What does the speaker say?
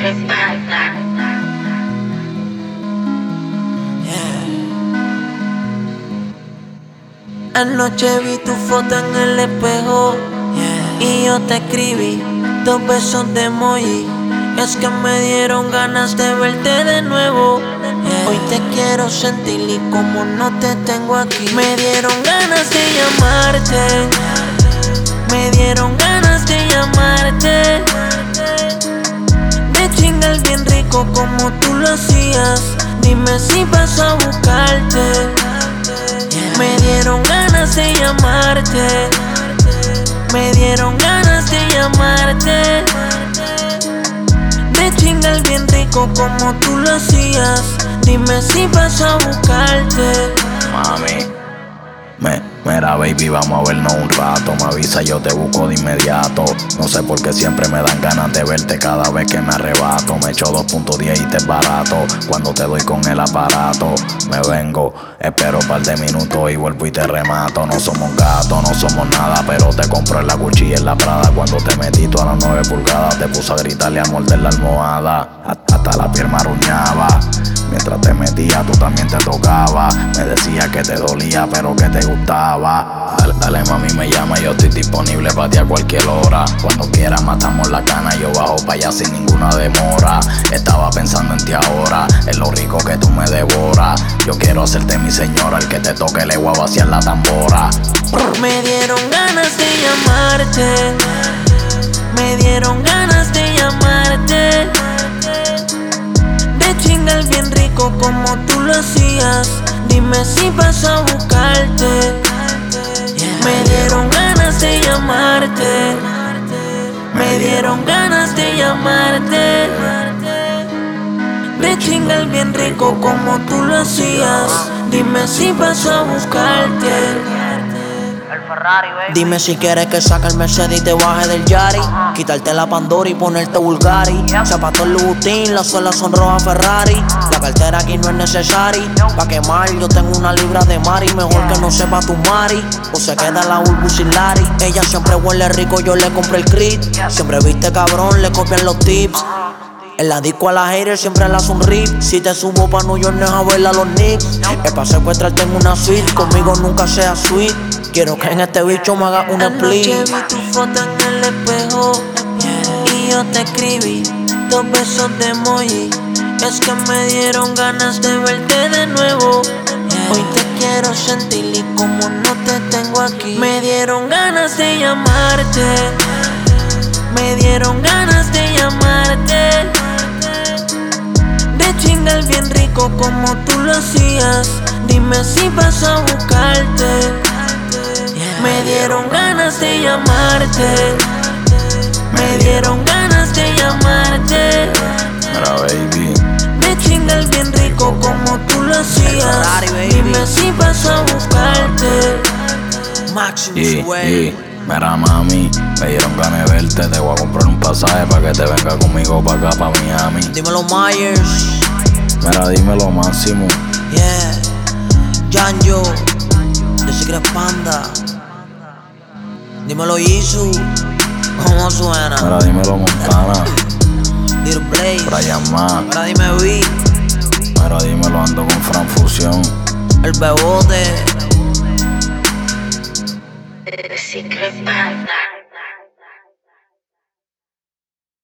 Anoche vi tu foto en el espejo, y yo te escribí 2 besos de emoji. Es que me dieron ganas de verte de nuevo. Hoy te quiero sentir y como no te tengo aquí, me dieron ganas de llamarte. Me dieron ganas de llamarte, de chingar bien rico como tú lo hacías. Dime si vas a buscarte. Me dieron ganas de llamarte. Me dieron ganas de llamarte, de chingar bien rico como tú lo hacías. Dime si vas a buscarte. Mami, mira baby, vamos a vernos un rato. Me avisa, yo te busco de inmediato. No sé por qué siempre me dan ganas de verte cada vez que me arrebato. Me echo 2.10 y te es barato. Cuando te doy con el aparato, me vengo, espero un par de minutos y vuelvo y te remato. No somos gatos, no somos nada, pero te compro en la Gucci y en la Prada. Cuando te metí tú a las 9 pulgadas, te puse a gritarle a morder la almohada. Hasta la piel me arruñaba. Mientras te metía, tú también te tocaba. Me decía que te dolía, pero que te gustaba. Dale mami, me llama, yo estoy disponible para ti a cualquier hora. Cuando quieras matamos la cana, yo bajo para allá sin ninguna demora. Estaba pensando en ti ahora, en lo rico que tú me devoras. Yo quiero hacerte mi señora, el que te toque le voy a vaciar la tambora. Me dieron ganas de llamarte. Me dieron ganas de llamarte, de chingar bien rico como tú lo hacías. Dime si vas a buscarte. Me dieron ganas de llamarte. Me dieron ganas de llamarte, de chingar bien rico como tú lo hacías. Dime si vas a buscarte. Dime si quieres que saque el Mercedes y te baje del Yari, quitarte la Pandora y ponerte Bulgari. Zapatos Louboutin, las suelas son rojas Ferrari. La cartera aquí no es necesaria. Pa' quemar yo tengo una libra de Mari. Mejor que no sepa tu Mari, o se queda la Urbu sin Lari. Ella siempre huele rico, yo le compré el crit. Siempre viste cabrón, le copian los tips. En la disco a la hater siempre la sonríe. Si te subo pa' New York no es a ver a los Knicks. Es pa' secuestrarte en una suite, conmigo nunca sea sweet. Quiero que en este bicho me haga un split. Anoche vi tu foto en el espejo, y yo te escribí 2 besos de emoji. Es que me dieron ganas de verte de nuevo. Hoy te quiero sentir y como no te tengo aquí, me dieron ganas de llamarte. Me dieron ganas de llamarte, de chingar bien rico como tú lo hacías. Dime si vas a buscarte. Me dieron ganas de llamarte. Me dieron ganas de llamarte, Mira baby, de chingar bien rico como tú lo hacías. Dime si vas a buscarte. Mira mami, me dieron ganas de verte. Te voy a comprar un pasaje para que te venga conmigo para acá, pa' Miami. Dímelo Myers. Mira, dímelo Máximo. Yeah, Janjo, The Secret Panda. Dímelo Isu, ¿cómo suena? Mira, dímelo Montana. Little Blaze, Brian Ma. Mira dime Vi, Mira, dímelo ando con Fran Fusión. El Bebote. The Secret Panda.